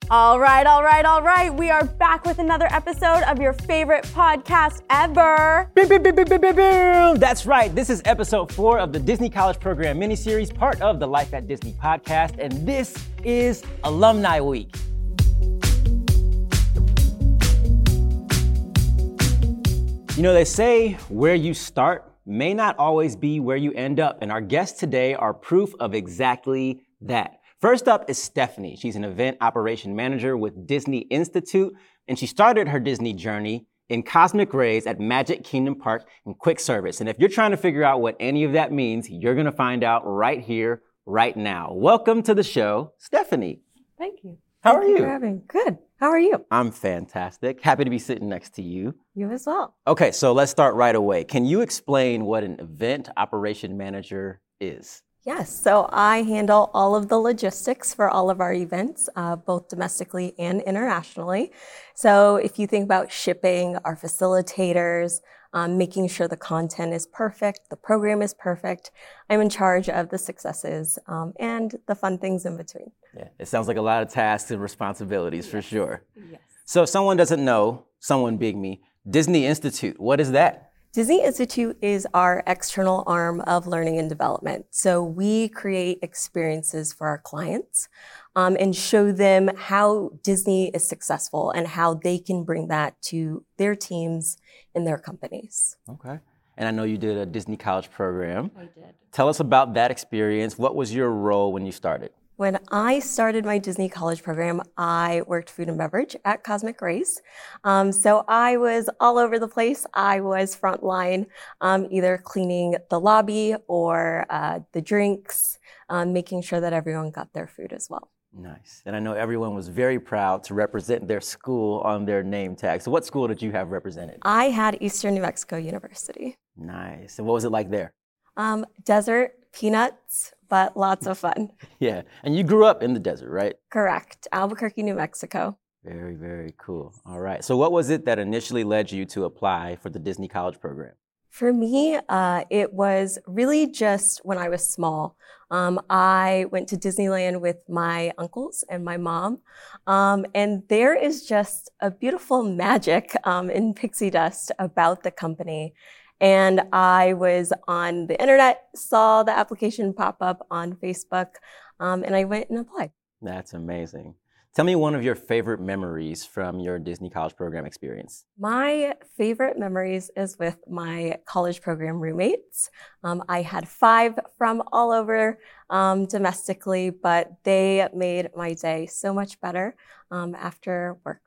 All right. We are back with another episode of your favorite podcast ever. That's right. This is episode 4 of the Disney College Program miniseries, part of the Life at Disney podcast, and this is Alumni Week. You know, they say where you start may not always be where you end up, and our guests today are proof of exactly that. First up is Stephanie. She's an event operation manager with Disney Institute, and she started her Disney journey in Cosmic Rays at Magic Kingdom Park in quick service. And if you're trying to figure out what any of that means, you're going to find out right here, right now. Welcome to the show, Stephanie. Thank you. How are you? Thank you for having. Good. How are you? I'm fantastic. Happy to be sitting next to you. You as well. Okay, so let's start right away. Can you explain what an event operation manager is? Yes, so I handle all of the logistics for all of our events, both domestically and internationally. So if you think about shipping, our facilitators, making sure the content is perfect, the program is perfect, I'm in charge of the successes and the fun things in between. Yeah, it sounds like a lot of tasks and responsibilities for sure. Yes. So if someone doesn't know, someone big me, Disney Institute, what is that? Disney Institute is our external arm of learning and development. So we create experiences for our clients and show them how Disney is successful and how they can bring that to their teams and their companies. Okay. And I know you did a Disney College Program. I did. Tell us about that experience. What was your role when you started? When I started my Disney College Program, I worked food and beverage at Cosmic Rays. So I was all over the place. I was frontline, either cleaning the lobby or the drinks, making sure that everyone got their food as well. Nice. And I know everyone was very proud to represent their school on their name tag. So what school did you have represented? I had Eastern New Mexico University. Nice. And what was it like there? Desert, peanuts, but lots of fun. Yeah. And you grew up in the desert, right? Correct. Albuquerque, New Mexico. Very, very cool. All right. So what was it that initially led you to apply for the Disney College Program? For me, it was really just when I was small. I went to Disneyland with my uncles and my mom, and there is just a beautiful magic in pixie dust about the company. And I was on the internet, saw the application pop up on Facebook, and I went and applied. That's amazing. Tell me one of your favorite memories from your Disney College Program experience. My favorite memories is with my college program roommates. I had 5 from all over domestically, but they made my day so much better after work.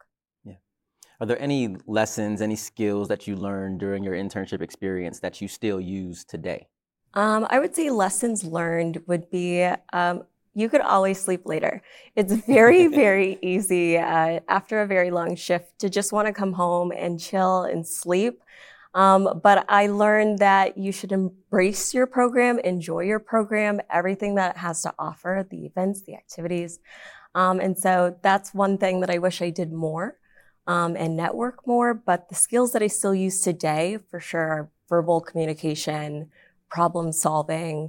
Are there any lessons, any skills that you learned during your internship experience that you still use today? I would say lessons learned would be you could always sleep later. It's very, very easy after a very long shift to just want to come home and chill and sleep. But I learned that you should embrace your program, enjoy your program, everything that it has to offer, the events, the activities. And so that's one thing that I wish I did more. And network more, but the skills that I still use today for sure are verbal communication, problem solving,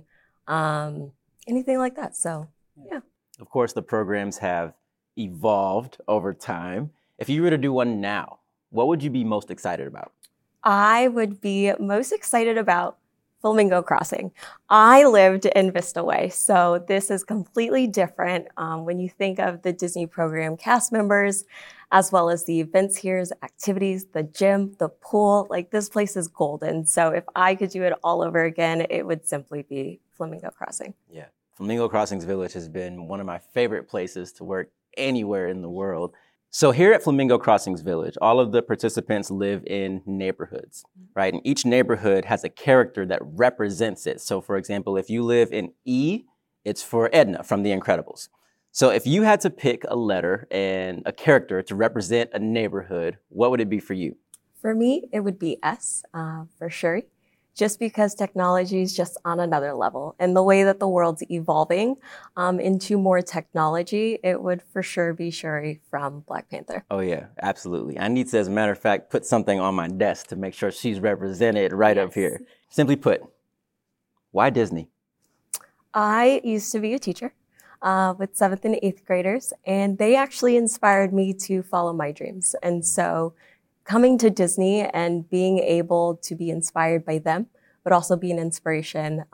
anything like that. So, yeah. Of course, the programs have evolved over time. If you were to do one now, what would you be most excited about? I would be most excited about Flamingo Crossing. I lived in Vista Way, so this is completely different when you think of the Disney program cast members, as well as the events here, activities, the gym, the pool. Like, this place is golden. So if I could do it all over again, it would simply be Flamingo Crossing. Yeah, Flamingo Crossings Village has been one of my favorite places to work anywhere in the world. So here at Flamingo Crossings Village, all of the participants live in neighborhoods, right? And each neighborhood has a character that represents it. So for example, if you live in E, it's for Edna from The Incredibles. So if you had to pick a letter and a character to represent a neighborhood, what would it be for you? For me, it would be S for Shuri. Just because technology is just on another level. And the way that the world's evolving into more technology, it would for sure be Shuri from Black Panther. Oh yeah, absolutely. I need to, as a matter of fact, put something on my desk to make sure she's represented right up here. Simply put, why Disney? I used to be a teacher. with 7th and 8th graders, and they actually inspired me to follow my dreams. And so coming to Disney and being able to be inspired by them, but also be an inspiration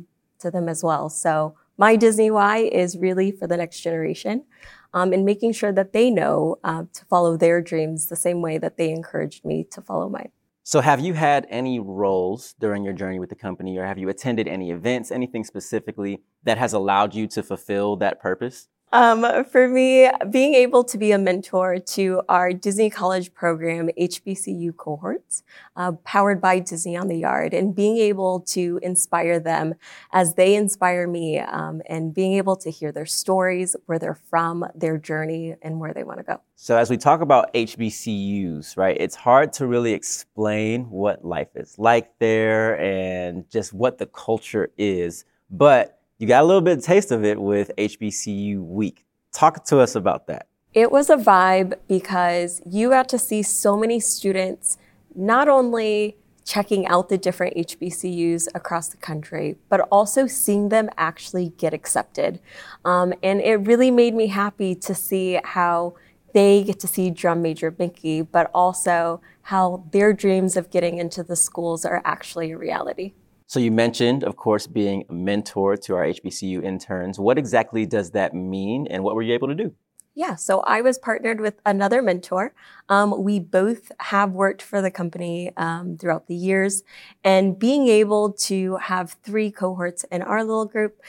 to them as well. So my Disney why is really for the next generation, and making sure that they know to follow their dreams the same way that they encouraged me to follow mine. So have you had any roles during your journey with the company, or have you attended any events, anything specifically that has allowed you to fulfill that purpose? For me, being able to be a mentor to our Disney College Program HBCU cohorts, powered by Disney on the Yard, and being able to inspire them as they inspire me, and being able to hear their stories, where they're from, their journey, and where they want to go. So as we talk about HBCUs, right, it's hard to really explain what life is like there and just what the culture is, but you got a little bit of taste of it with HBCU Week. Talk to us about that. It was a vibe because you got to see so many students not only checking out the different HBCUs across the country, but also seeing them actually get accepted. And it really made me happy to see how they get to see drum major Mickey, but also how their dreams of getting into the schools are actually a reality. So you mentioned, of course, being a mentor to our HBCU interns. What exactly does that mean, and what were you able to do? Yeah, so I was partnered with another mentor. We both have worked for the company throughout the years, and being able to have 3 cohorts in our little group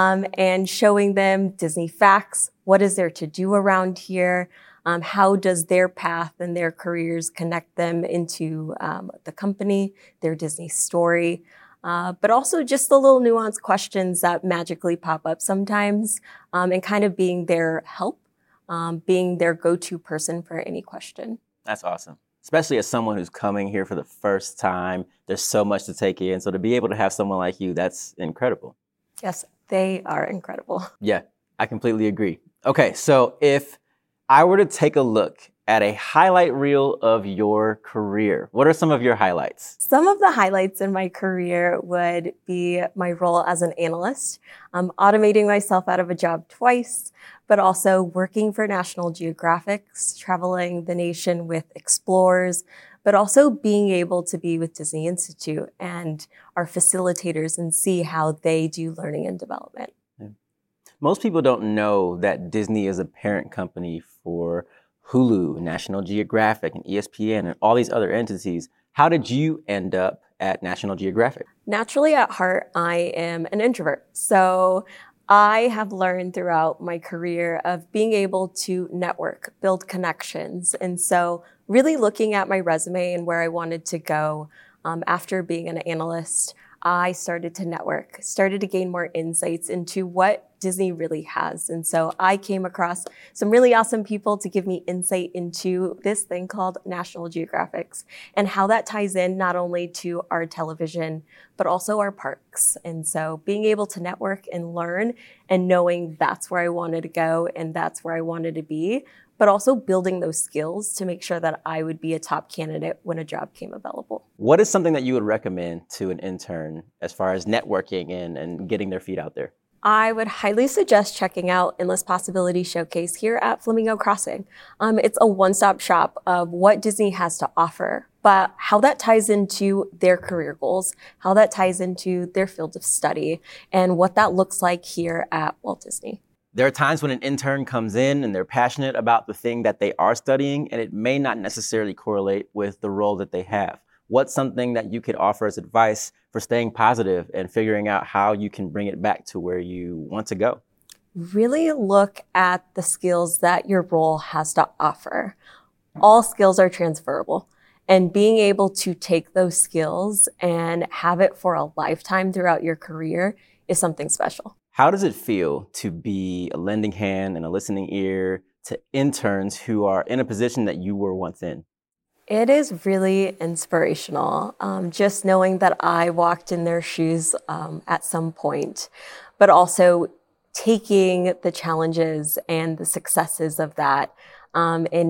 and showing them Disney facts, what is there to do around here, how does their path and their careers connect them into the company, their Disney story. But also just the little nuanced questions that magically pop up sometimes, and kind of being their help, being their go-to person for any question. That's awesome. Especially as someone who's coming here for the first time, there's so much to take in. So to be able to have someone like you, that's incredible. Yes, they are incredible. Yeah, I completely agree. Okay, so if I were to take a look at a highlight reel of your career, what are some of your highlights? Some of the highlights in my career would be my role as an analyst, automating myself out of a job twice, but also working for National Geographic, traveling the nation with explorers, but also being able to be with Disney Institute and our facilitators and see how they do learning and development. Yeah. Most people don't know that Disney is a parent company for Hulu, National Geographic, and ESPN, and all these other entities. How did you end up at National Geographic? Naturally, at heart, I am an introvert. So I have learned throughout my career of being able to network, build connections. And so really looking at my resume and where I wanted to go after being an analyst, I started to network, started to gain more insights into what Disney really has. And so I came across some really awesome people to give me insight into this thing called National Geographics and how that ties in not only to our television, but also our parks. And so being able to network and learn and knowing that's where I wanted to go and that's where I wanted to be, but also building those skills to make sure that I would be a top candidate when a job came available. What is something that you would recommend to an intern as far as networking and getting their feet out there? I would highly suggest checking out Endless Possibility Showcase here at Flamingo Crossing. It's a one-stop shop of what Disney has to offer, but how that ties into their career goals, how that ties into their field of study, and what that looks like here at Walt Disney. There are times when an intern comes in and they're passionate about the thing that they are studying, and it may not necessarily correlate with the role that they have. What's something that you could offer as advice for staying positive and figuring out how you can bring it back to where you want to go? Really look at the skills that your role has to offer. All skills are transferable, and being able to take those skills and have it for a lifetime throughout your career is something special. How does it feel to be a lending hand and a listening ear to interns who are in a position that you were once in? It is really inspirational, just knowing that I walked in their shoes at some point, but also taking the challenges and the successes of that and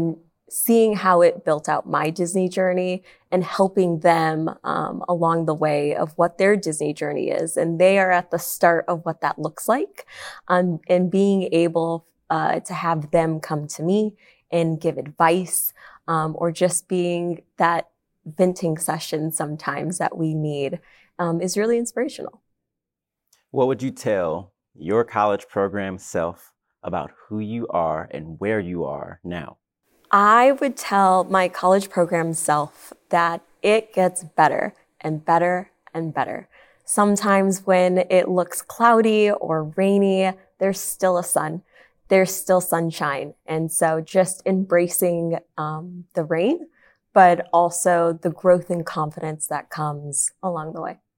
seeing how it built out my Disney journey and helping them along the way of what their Disney journey is. And they are at the start of what that looks like. And being able to have them come to me and give advice, or just being that venting session sometimes that we need is really inspirational. What would you tell your college program self about who you are and where you are now? I would tell my college program self that it gets better and better and better. Sometimes when it looks cloudy or rainy, there's still a sun. There's still sunshine. And so just embracing the rain, but also the growth and confidence that comes along the way.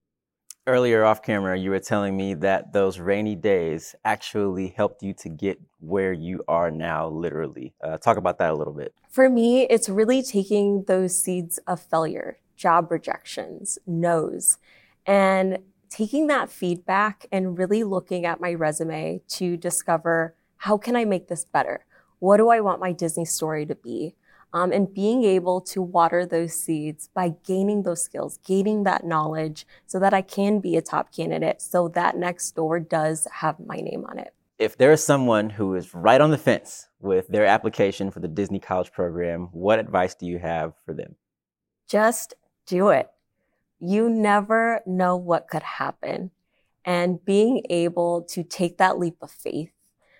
Earlier off camera, you were telling me that those rainy days actually helped you to get where you are now, literally. Talk about that a little bit. For me, it's really taking those seeds of failure, job rejections, no's, and taking that feedback and really looking at my resume to discover, how can I make this better? What do I want my Disney story to be? And being able to water those seeds by gaining those skills, gaining that knowledge so that I can be a top candidate, so that next door does have my name on it. If there is someone who is right on the fence with their application for the Disney College Program, what advice do you have for them? Just do it. You never know what could happen. And being able to take that leap of faith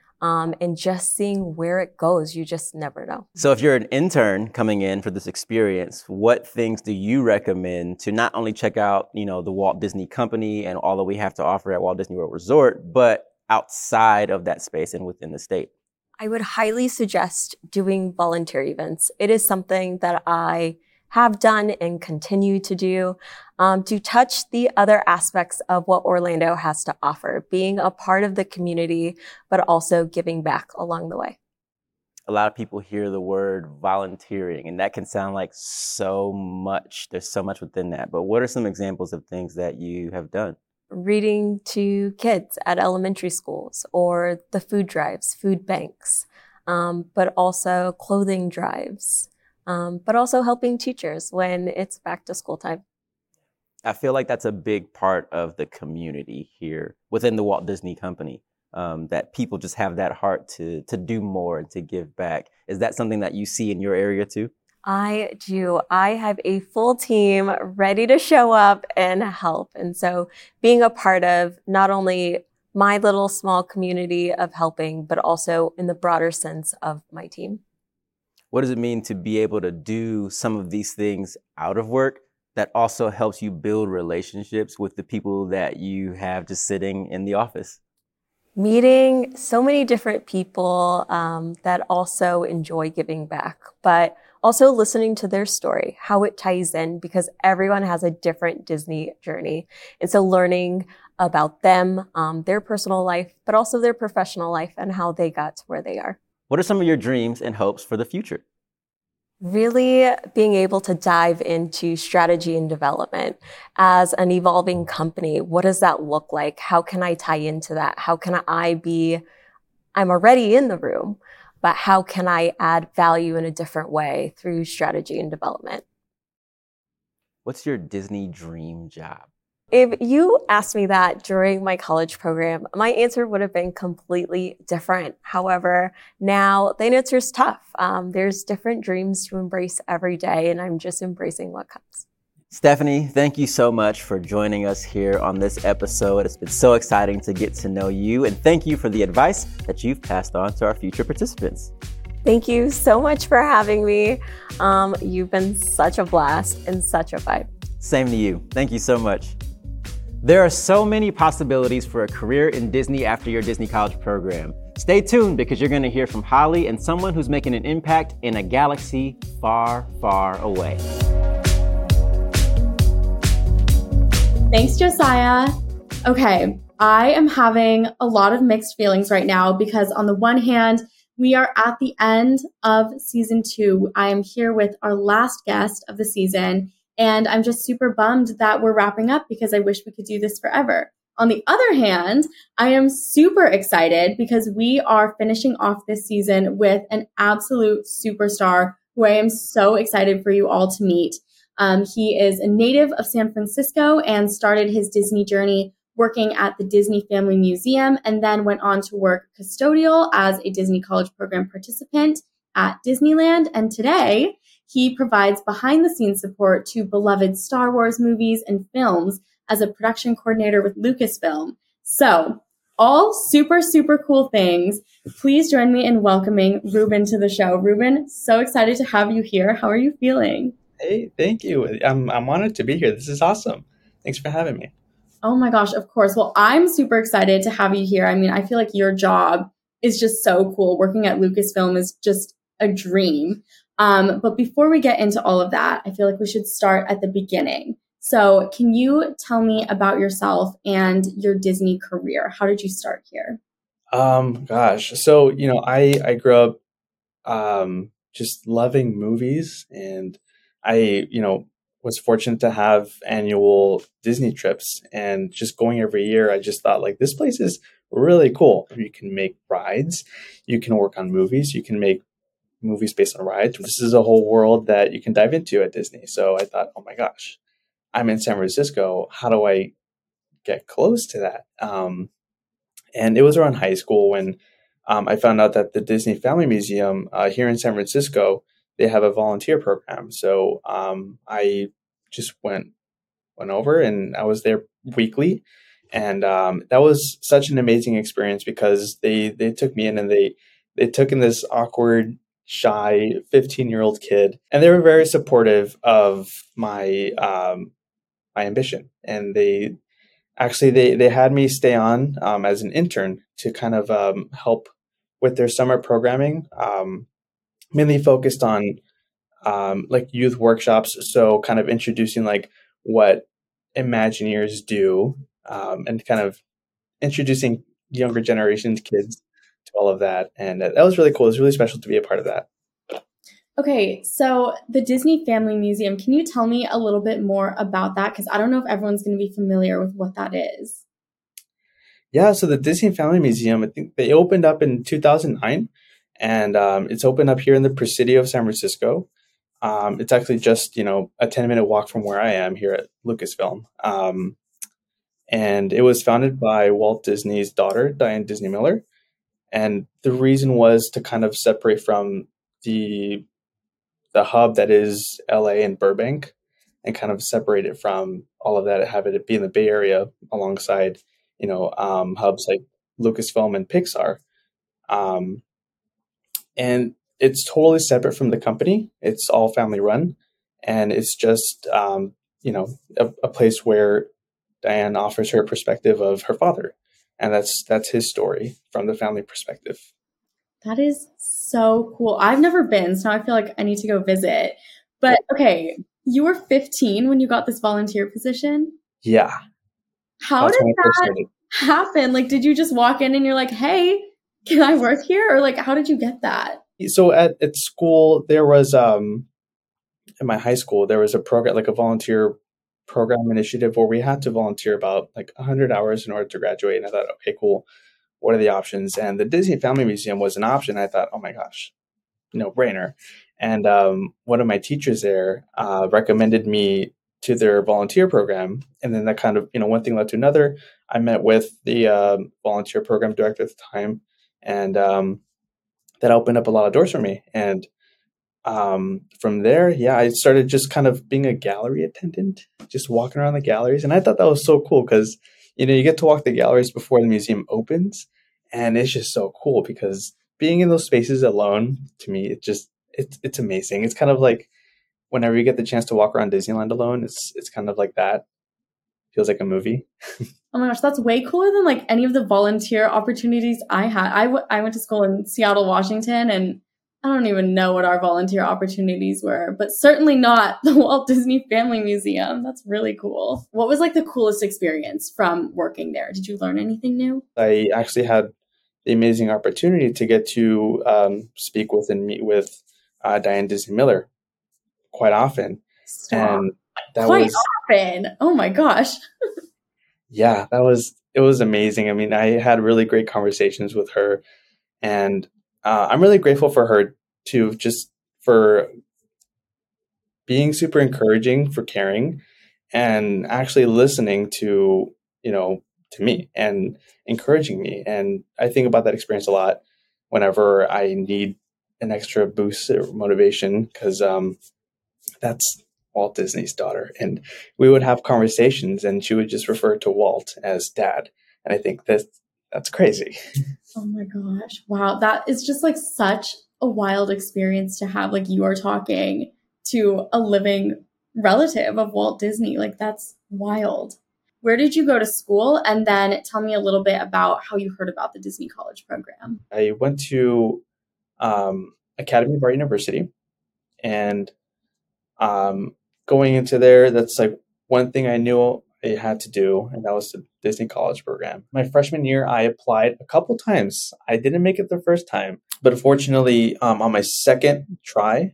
and just seeing where it goes, you just never know. So if you're an intern coming in for this experience, what things do you recommend to not only check out, the Walt Disney Company and all that we have to offer at Walt Disney World Resort, but outside of that space and within the state? I would highly suggest doing volunteer events. It is something that I have done and continue to do to touch the other aspects of what Orlando has to offer, being a part of the community, but also giving back along the way. A lot of people hear the word volunteering, and that can sound like so much. There's so much within that. But what are some examples of things that you have done? Reading to kids at elementary schools, or the food drives, food banks, but also clothing drives. But also helping teachers when it's back to school time. I feel like that's a big part of the community here within the Walt Disney Company, that people just have that heart to do more and to give back. Is that something that you see in your area too? I do. I have a full team ready to show up and help. And so being a part of not only my little small community of helping, but also in the broader sense of my team. What does it mean to be able to do some of these things out of work that also helps you build relationships with the people that you have just sitting in the office? Meeting so many different people that also enjoy giving back, but also listening to their story, how it ties in, because everyone has a different Disney journey. And so learning about them, their personal life, but also their professional life and how they got to where they are. What are some of your dreams and hopes for the future? Really being able to dive into strategy and development as an evolving company. What does that look like? How can I tie into that? How can I'm already in the room, but how can I add value in a different way through strategy and development? What's your Disney dream job? If you asked me that during my college program, my answer would have been completely different. However, now the answer is tough. There's different dreams to embrace every day, and I'm just embracing what comes. Stephanie, thank you so much for joining us here on this episode. It's been so exciting to get to know you, and thank you for the advice that you've passed on to our future participants. Thank you so much for having me. You've been such a blast and such a vibe. Same to you. Thank you so much. There are so many possibilities for a career in Disney after your Disney College program. Stay tuned because you're going to hear from Holly and someone who's making an impact in a galaxy far, far away. Thanks, Josiah. Okay, I am having a lot of mixed feelings right now because on the one hand, we are at the end of season 2. I am here with our last guest of the season. And I'm just super bummed that we're wrapping up because I wish we could do this forever. On the other hand, I am super excited because we are finishing off this season with an absolute superstar who I am so excited for you all to meet. He is a native of San Francisco and started his Disney journey working at the Disney Family Museum, and then went on to work custodial as a Disney College Program participant at Disneyland. And today, he provides behind-the-scenes support to beloved Star Wars movies and films as a production coordinator with Lucasfilm. So, all super, super cool things. Please join me in welcoming Ruben to the show. Ruben, so excited to have you here. How are you feeling? Hey, thank you. I'm honored to be here. This is awesome. Thanks for having me. Oh my gosh, of course. Well, I'm super excited to have you here. I mean, I feel like your job is just so cool. Working at Lucasfilm is just a dream. But before we get into all of that, I feel like we should start at the beginning. So can you tell me about yourself and your Disney career? How did you start here? Gosh. So, I grew up just loving movies, and I, was fortunate to have annual Disney trips, and just going every year, I just thought like this place is really cool. You can make rides, you can work on movies, you can make movies based on rides. This is a whole world that you can dive into at Disney. So I thought, oh my gosh, I'm in San Francisco. How do I get close to that? And it was around high school when I found out that the Disney Family Museum here in San Francisco, they have a volunteer program. So I just went over, and I was there weekly. And that was such an amazing experience because they took me in, and they took in this awkward, shy 15-year-old kid, and they were very supportive of my my ambition. And they had me stay on as an intern to kind of help with their summer programming, mainly focused on like youth workshops. So kind of introducing like what Imagineers do, and kind of introducing younger generation kids to all of that. And that was really cool. It was really special to be a part of that. Okay, so the Disney Family Museum, can you tell me a little bit more about that? Because I don't know if everyone's going to be familiar with what that is. Yeah, so the Disney Family Museum, I think they opened up in 2009, and it's opened up here in the Presidio of San Francisco. It's actually just, a 10-minute walk from where I am here at Lucasfilm. And it was founded by Walt Disney's daughter, Diane Disney Miller. And the reason was to kind of separate from the hub that is LA and Burbank, and kind of separate it from all of that, have it be in the Bay Area alongside, hubs like Lucasfilm and Pixar. And it's totally separate from the company. It's all family run. And it's just, a place where Diane offers her perspective of her father. And that's his story from the family perspective. That is so cool. I've never been, so I feel like I need to go visit. But okay, you were 15 when you got this volunteer position? Yeah. How did that happen? Like, did you just walk in and you're like, hey, can I work here? Or like, how did you get that? So at school, there was, in my high school, there was a program, like a volunteer program initiative where we had to volunteer about like 100 hours in order to graduate. And I thought, okay, cool. What are the options? And the Disney Family Museum was an option. I thought, oh my gosh, no brainer. And one of my teachers there recommended me to their volunteer program. And then that kind of, one thing led to another. I met with the volunteer program director at the time, and that opened up a lot of doors for me. And from there, I started just kind of being a gallery attendant, just walking around the galleries. And I thought that was so cool because, you get to walk the galleries before the museum opens. And it's just so cool because being in those spaces alone, to me, it's amazing. It's kind of like whenever you get the chance to walk around Disneyland alone, it's kind of like that. Feels like a movie. Oh my gosh, that's way cooler than like any of the volunteer opportunities I had. I went to school in Seattle, Washington, and I don't even know what our volunteer opportunities were, but certainly not the Walt Disney Family Museum. That's really cool. What was like the coolest experience from working there? Did you learn anything new? I actually had the amazing opportunity to get to speak with and meet with Diane Disney Miller quite often. Stop. And that quite often. Oh my gosh. Yeah, it it was amazing. I mean, I had really great conversations with her, and I'm really grateful for her too, just for being super encouraging, for caring, and actually listening to, to me and encouraging me. And I think about that experience a lot whenever I need an extra boost or motivation, because that's Walt Disney's daughter. And we would have conversations and she would just refer to Walt as dad. And I think that's crazy. Oh my gosh. Wow. That is just like such a wild experience to have. Like you are talking to a living relative of Walt Disney. Like that's wild. Where did you go to school? And then tell me a little bit about how you heard about the Disney College program. I went to Academy of Art University, and going into there, that's like one thing I knew I had to do, and that was the Disney College program. My freshman year, I applied a couple times. I didn't make it the first time, but fortunately, on my second try,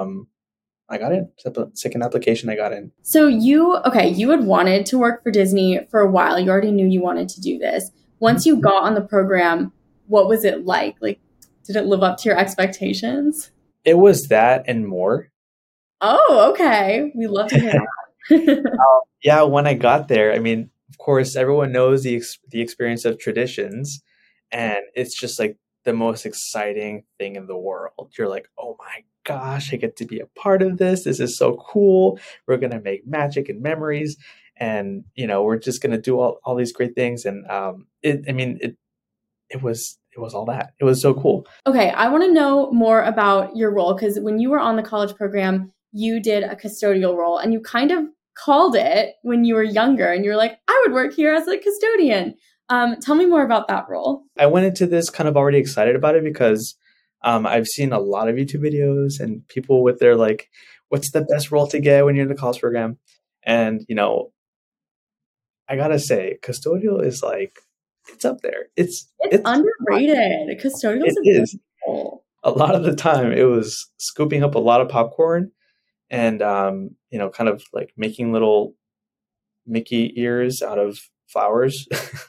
I got in. Second application, I got in. So you had wanted to work for Disney for a while. You already knew you wanted to do this. Once you got on the program, what was it like? Like, did it live up to your expectations? It was that and more. Oh, okay. We love to hear that. Yeah, when I got there, I mean, of course, everyone knows the experience of traditions, and it's just like the most exciting thing in the world. You're like, oh my gosh, I get to be a part of this. This is so cool. We're going to make magic and memories, and we're just going to do all these great things. And it was all that. It was so cool. Okay, I want to know more about your role, because when you were on the college program, you did a custodial role, and you kind of called it when you were younger, and you were like, I would work here as a custodian. Tell me more about that role. I went into this kind of already excited about it because I've seen a lot of YouTube videos and people with their like, what's the best role to get when you're in the college program? And, I gotta say, custodial is like, it's up there. It's underrated. Custodial is role. A lot of the time it was scooping up a lot of popcorn and, kind of like making little Mickey ears out of flowers.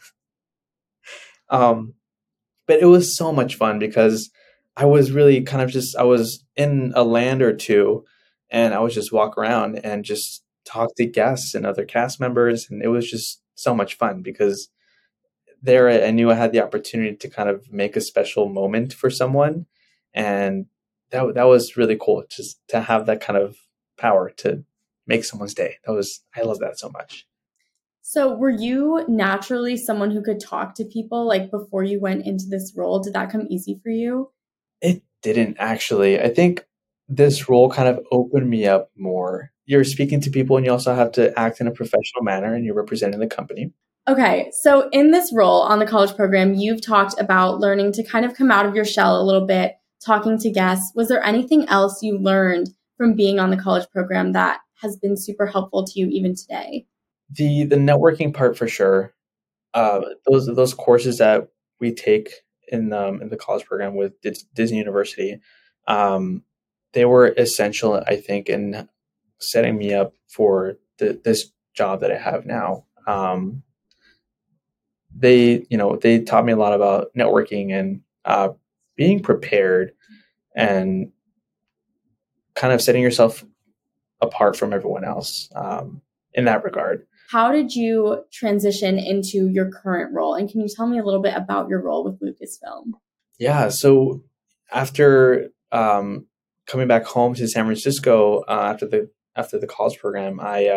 But it was so much fun because I was really I was in a land or two, and I would just walk around and just talk to guests and other cast members. And it was just so much fun because there I knew I had the opportunity to kind of make a special moment for someone. And that was really cool, just to have that kind of power to make someone's day. I love that so much. So were you naturally someone who could talk to people like before you went into this role? Did that come easy for you? It didn't actually. I think this role kind of opened me up more. You're speaking to people and you also have to act in a professional manner and you're representing the company. Okay. So in this role on the college program, you've talked about learning to kind of come out of your shell a little bit, talking to guests. Was there anything else you learned from being on the college program that has been super helpful to you even today? The networking part for sure. Those courses that we take in the college program with Disney University, they were essential, I think, in setting me up for this job that I have now. They taught me a lot about networking and being prepared and kind of setting yourself apart from everyone else in that regard. How did you transition into your current role? And can you tell me a little bit about your role with Lucasfilm? Yeah. So after coming back home to San Francisco after the college program,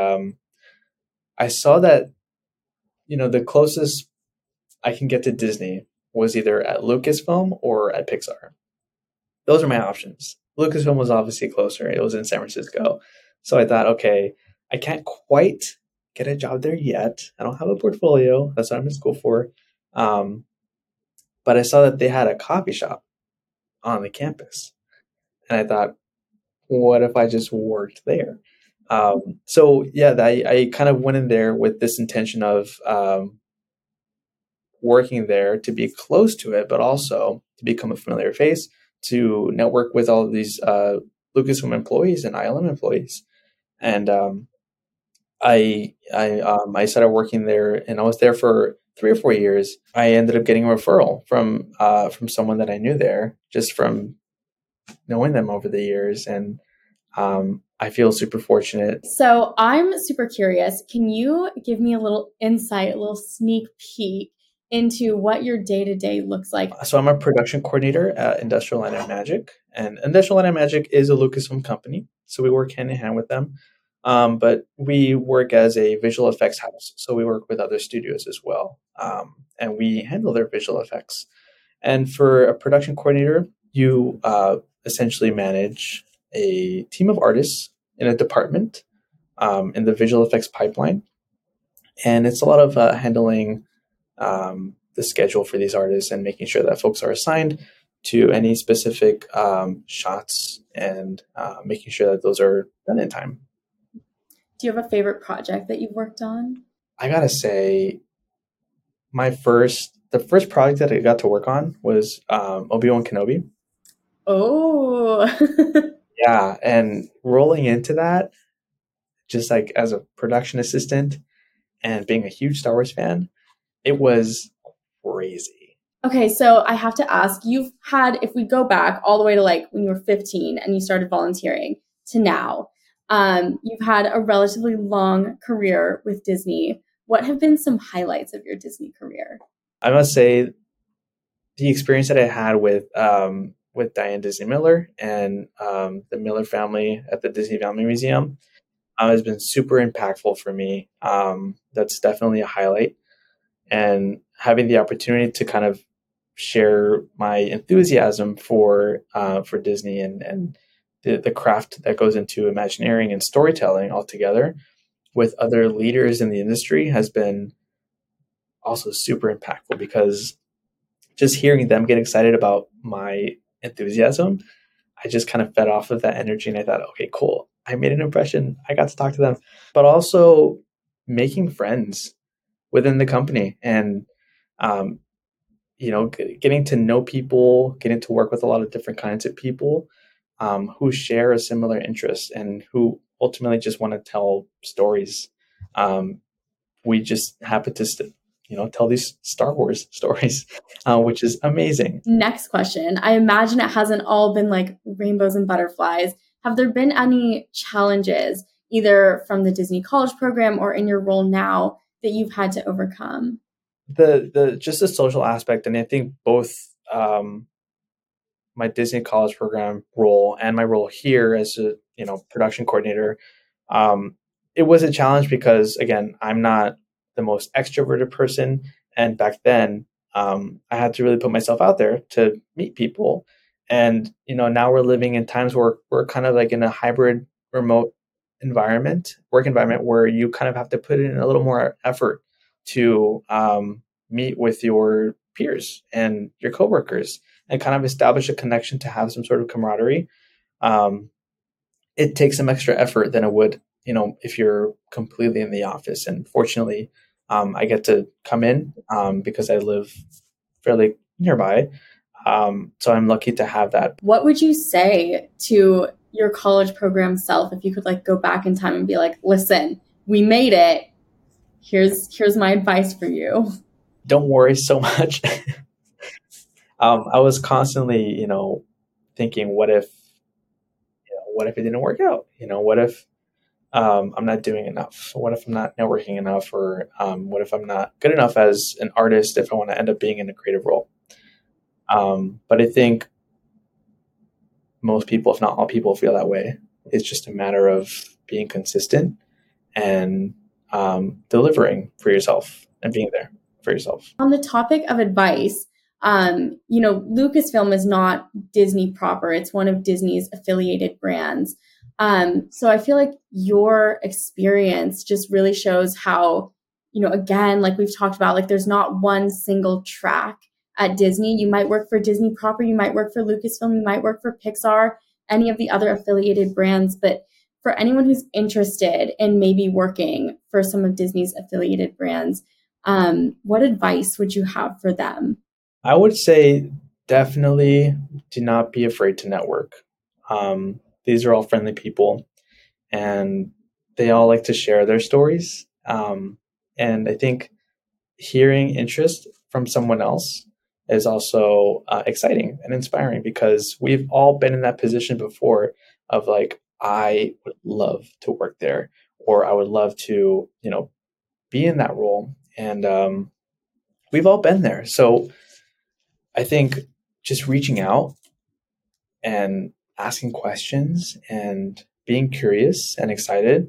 I saw that the closest I can get to Disney was either at Lucasfilm or at Pixar. Those are my options. Lucasfilm was obviously closer. It was in San Francisco. So I thought, okay, I can't quite get a job there yet. I don't have a portfolio. That's what I'm in school for. But I saw that they had a coffee shop on the campus. And I thought, what if I just worked there? So yeah, I kind of went in there with this intention of working there to be close to it, but also to become a familiar face, to network with all of these Lucasfilm employees and ILM employees. And I started working there, and I was there for 3 or 4 years, I ended up getting a referral from someone that I knew there, just from knowing them over the years. And I feel super fortunate. So I'm super curious. Can you give me a little insight, a little sneak peek into what your day-to-day looks like? So I'm a production coordinator at Industrial Light and Magic, and Industrial Light and Magic is a Lucasfilm company, so we work hand in hand with them. But we work as a visual effects house, so we work with other studios as well, and we handle their visual effects. And for a production coordinator, you essentially manage a team of artists in a department in the visual effects pipeline, and it's a lot of handling the schedule for these artists and making sure that folks are assigned to any specific shots and making sure that those are done in time. Do you have a favorite project that you've worked on? I gotta say, the first project that I got to work on was Obi-Wan Kenobi. Oh, Yeah, and rolling into that, just like as a production assistant and being a huge Star Wars fan, it was crazy. okay. So I have to ask, if we go back all the way to like when you were 15 and you started volunteering to now, you've had a relatively long career with Disney. What have been some highlights of your Disney career? I must say, the experience that I had with Diane Disney Miller and the Miller family at the Disney Family Museum has been super impactful for me. That's definitely a highlight, and having the opportunity to kind of share my enthusiasm for Disney and the craft that goes into Imagineering and storytelling altogether with other leaders in the industry has been also super impactful, because just hearing them get excited about my enthusiasm, I just kind of fed off of that energy, and I thought, okay, cool. I made an impression. I got to talk to them, but also making friends within the company and, getting to know people, getting to work with a lot of different kinds of people who share a similar interest and who ultimately just want to tell stories. We just happen to tell these Star Wars stories, which is amazing. Next question. I imagine it hasn't all been like rainbows and butterflies. Have there been any challenges, either from the Disney College program or in your role now, that you've had to overcome? The social aspect, and I think both my Disney College program role and my role here as a production coordinator, it was a challenge because, again, I'm not the most extroverted person, and back then I had to really put myself out there to meet people. And now we're living in times where we're kind of like in a hybrid remote work environment, where you kind of have to put in a little more effort to meet with your peers and your coworkers and kind of establish a connection to have some sort of camaraderie. It takes some extra effort than it would, if you're completely in the office. And fortunately, I get to come in because I live fairly nearby. So I'm lucky to have that. What would you say to your college program self if you could like go back in time and be like, listen, we made it. Here's my advice for you. Don't worry so much. I was constantly, thinking, what if it didn't work out? What if I'm not doing enough? What if I'm not networking enough? Or what if I'm not good enough as an artist if I want to end up being in a creative role? But I think most people, if not all people, feel that way. It's just a matter of being consistent and delivering for yourself and being there for yourself. On the topic of advice, Lucasfilm is not Disney proper. It's one of Disney's affiliated brands. So I feel like your experience just really shows how, again, like we've talked about, like there's not one single track at Disney. You might work for Disney proper, you might work for Lucasfilm, you might work for Pixar, any of the other affiliated brands. But for anyone who's interested in maybe working for some of Disney's affiliated brands, what advice would you have for them? I would say definitely do not be afraid to network. These are all friendly people, and they all like to share their stories. And I think hearing interest from someone else is also exciting and inspiring, because we've all been in that position before of like, I would love to work there, or I would love to, be in that role. And we've all been there. So I think just reaching out and asking questions and being curious and excited,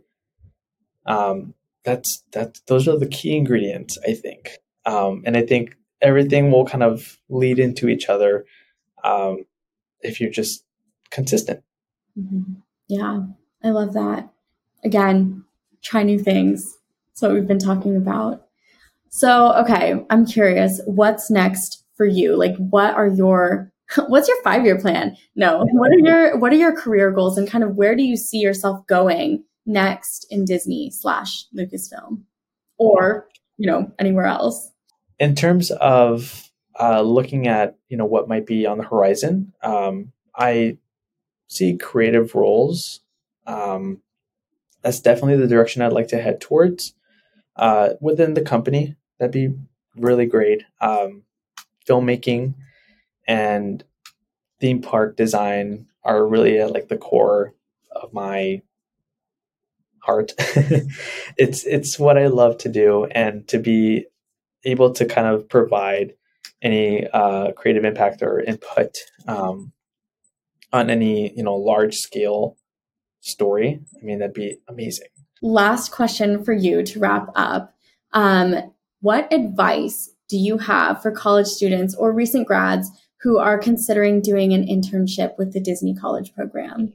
those are the key ingredients, I think. And I think everything will kind of lead into each other if you're just consistent. Mm-hmm. Yeah, I love that. Again, try new things. That's what we've been talking about. So, okay, I'm curious, what's next for you? Like, what's your 5-year plan? No, what are your career goals, and kind of where do you see yourself going next in Disney / Lucasfilm, or, anywhere else? In terms of looking at, what might be on the horizon, I see creative roles. That's definitely the direction I'd like to head towards within the company. That'd be really great. Filmmaking and theme park design are really like the core of my heart. It's what I love to do, and to be able to kind of provide any creative impact or input on any large scale story. I mean, that'd be amazing. Last question for you to wrap up. What advice do you have for college students or recent grads who are considering doing an internship with the Disney College program?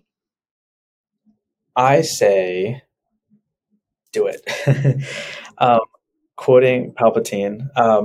I say, do it. Quoting Palpatine,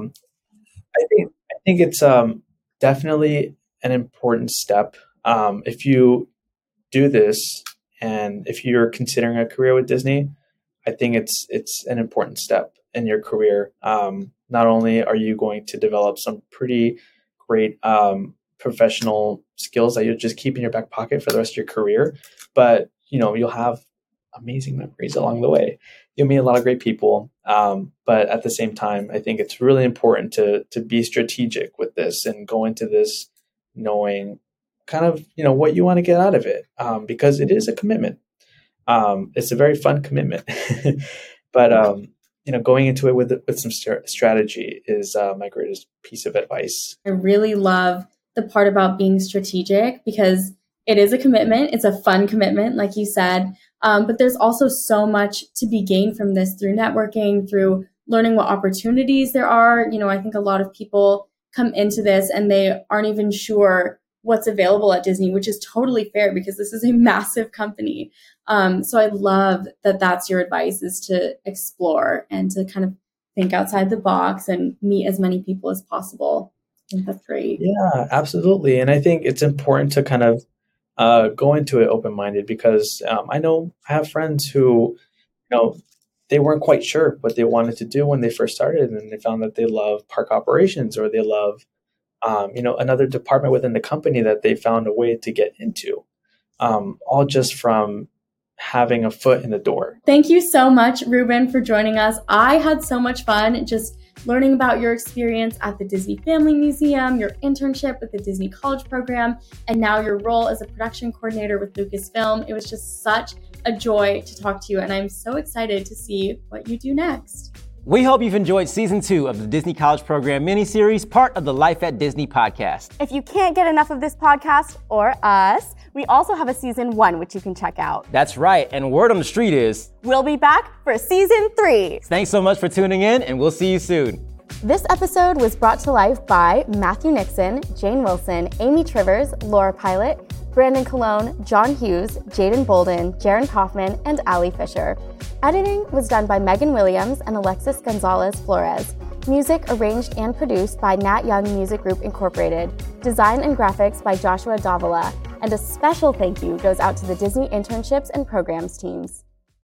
I think it's definitely an important step. If you do this, and if you're considering a career with Disney, I think it's an important step in your career. Not only are you going to develop some pretty great professional skills that you'll just keep in your back pocket for the rest of your career, but you'll have amazing memories along the way. You'll meet a lot of great people, but at the same time, I think it's really important to be strategic with this and go into this knowing kind of what you want to get out of it, because it is a commitment. It's a very fun commitment, but going into it with some strategy is my greatest piece of advice. I really love the part about being strategic, because it is a commitment. It's a fun commitment, like you said. But there's also so much to be gained from this through networking, through learning what opportunities there are. I think a lot of people come into this and they aren't even sure what's available at Disney, which is totally fair because this is a massive company. So I love that that's your advice, is to explore and to kind of think outside the box and meet as many people as possible. I think that's great. Yeah, absolutely. And I think it's important to kind of go into it open-minded, because I know I have friends who, they weren't quite sure what they wanted to do when they first started, and they found that they love park operations, or they love, another department within the company that they found a way to get into, all just from having a foot in the door. Thank you so much, Ruben, for joining us. I had so much fun just learning about your experience at the Disney Family Museum, your internship with the Disney College program, and now your role as a production coordinator with Lucasfilm. It was just such a joy to talk to you, and I'm so excited to see what you do next. We hope you've enjoyed Season 2 of the Disney College Program miniseries, part of the Life at Disney podcast. If you can't get enough of this podcast, or us, we also have a Season 1, which you can check out. That's right, and word on the street is we'll be back for Season 3. Thanks so much for tuning in, and we'll see you soon. This episode was brought to life by Matthew Nixon, Jane Wilson, Amy Trivers, Laura Pilot, Brandon Colon, John Hughes, Jaden Bolden, Jaron Kaufman, and Ali Fisher. Editing was done by Megan Williams and Alexis Gonzalez Flores. Music arranged and produced by Nat Young Music Group Incorporated. Design and graphics by Joshua Davila. And a special thank you goes out to the Disney Internships and Programs teams.